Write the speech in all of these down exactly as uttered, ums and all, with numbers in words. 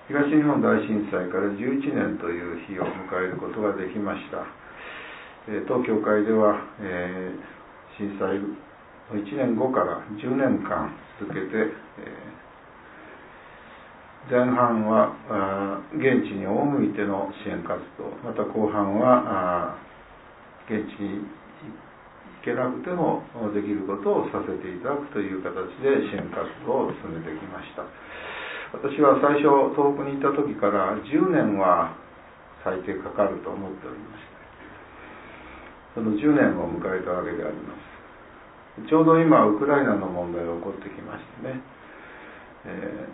東日本大震災からじゅういちねんという日を迎えることができました。当教会では、えー、震災のいちねんごからじゅうねんかん続けて、えー、前半は現地に赴いての支援活動、また後半は現地に行けなくてもできることをさせていただくという形で支援活動を進めてきました。私は最初東北に行った時からじゅうねんは最低かかると思っておりました。そのじゅうねんを迎えたわけであります。ちょうど今ウクライナの問題が起こってきましてね、え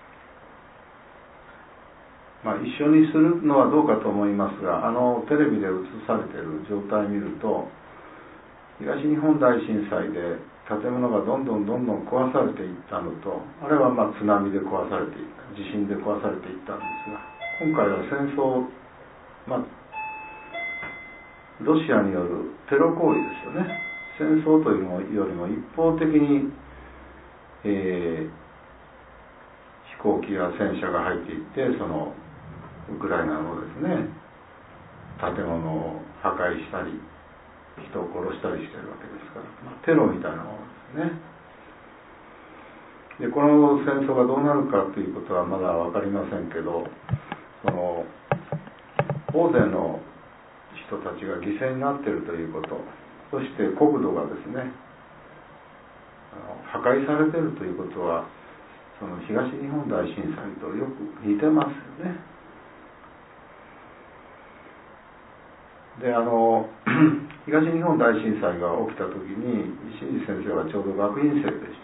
ーまあ、一緒にするのはどうかと思いますが、あのテレビで映されている状態を見ると、東日本大震災で建物がどんどんどんどん壊されていったのと、あれはまあ津波で壊されていった、地震で壊されていったんですが、今回は戦争、まあ、ロシアによるテロ行為ですよね。戦争というのよりも一方的に、えー、飛行機や戦車が入っていって、そのウクライナのですね、建物を破壊したり、人を殺したりしているわけですから、まあ、テロみたいなものですね。で、この戦争がどうなるかということはまだ分かりませんけど、その大勢の人たちが犠牲になっているということ、そして国土がですね、破壊されているということは、その東日本大震災とよく似てますよね。で、あの東日本大震災が起きた時に新次先生はちょうど学院生でした。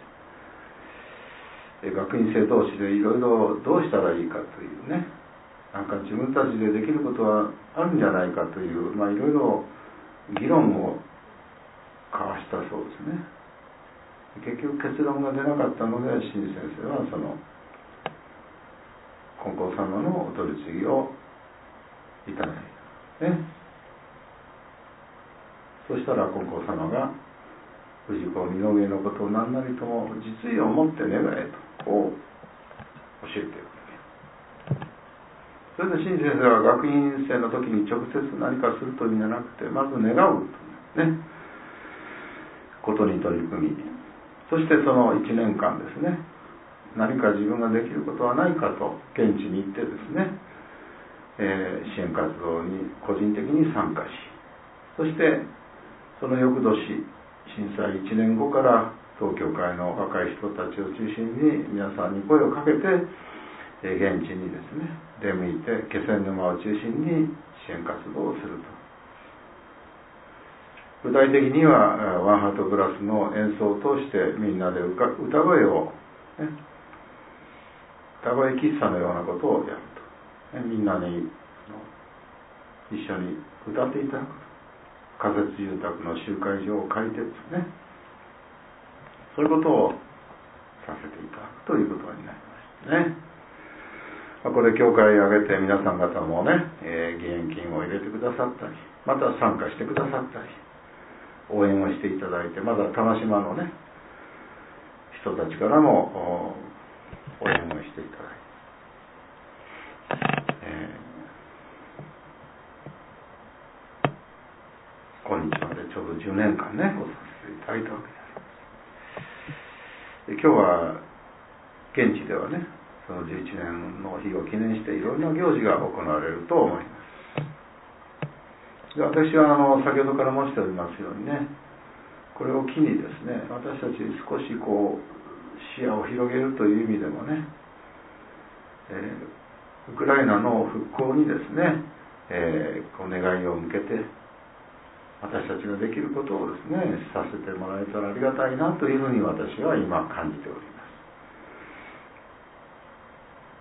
学院生同士でいろいろどうしたらいいかというね、なんか自分たちでできることはあるんじゃないかという、まあいろいろ議論を交わしたそうですね。結局結論が出なかったので、新次先生はその金光様のお取り次ぎをいただいたね。そしたら金光様が氏子身の上のことを何なりとも実意を持って願えとこう教えている。それで新先生は学院生の時に直接何かするというんじゃなくて、まず願うというねことに取り組み、そしてそのいちねんかんですね、何か自分ができることはないかと現地に行ってですね、えー、支援活動に個人的に参加し、そしてその翌年震災いちねんごから当教会の若い人たちを中心に皆さんに声をかけて、えー、現地にですね出向いて気仙沼を中心に支援活動をすると。具体的にはワンハートブラスの演奏を通してみんなで歌声を、ね、歌声喫茶のようなことをやると、ね、みんなに一緒に歌っていただくと。仮設住宅の集会所を借りてですね、そういうことをさせていただくということになりましたね。これ教会を挙げて皆さん方もね、えー、義援金を入れてくださったり、また参加してくださったり、応援をしていただいて、まだ玉島のね人たちからも応援をしていただいて、えー今日までちょうどじゅうねんかんね、ごさせていただいたわけです。で、今日は現地ではね、そのじゅういちねんの日を記念していろいろな行事が行われると思います。で、私はあの先ほどから申しておりますようにね、これを機にですね、私たち少しこう視野を広げるという意味でもね、えー、ウクライナの復興にですね、えー、こう願いを向けて私たちができることをですねさせてもらえたらありがたいなというふうに私は今感じております。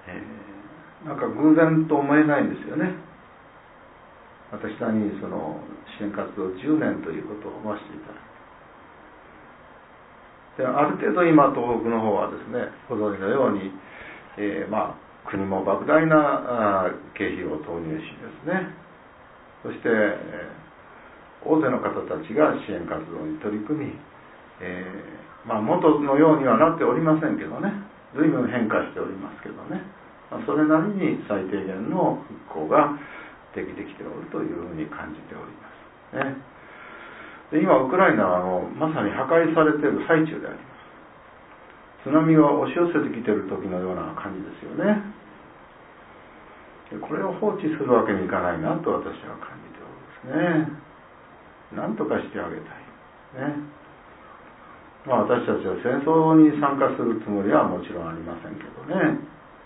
えー、なんか偶然と思えないんですよね。私らにその支援活動じゅうねんということを思わせていただいて、である程度今東北の方はですねご存知のように、えー、まあ国も莫大な経費を投入しですね、そして、えー大勢の方たちが支援活動に取り組み、えーまあ、元のようにはなっておりませんけどね、随分変化しておりますけどね、 それなりに最低限の復興ができてきておるというふうに感じておりますね。で今ウクライナはあのまさに破壊されている最中であります。津波が押し寄せてきている時のような感じですよね。でこれを放置するわけにいかないなと私は感じておりますね。なんとかしてあげたいね。まあ私たちは戦争に参加するつもりはもちろんありませんけどね。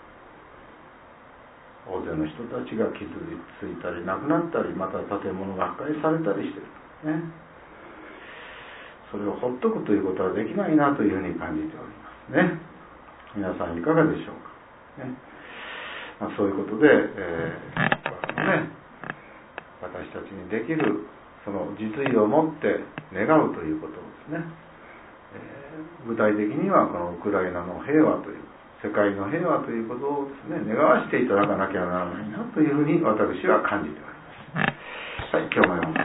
大勢の人たちが傷ついたり亡くなったり、また建物が破壊されたりしているね。それをほっとくということはできないなというふうに感じておりますね。皆さんいかがでしょうか、ね。まあ、そういうことで、えーね、私たちにできるその実意を持って願うということですね。えー、具体的にはこのウクライナの平和という世界の平和ということをですね願わしていただかなきゃならないなというふうに私は感じております。はい、今日も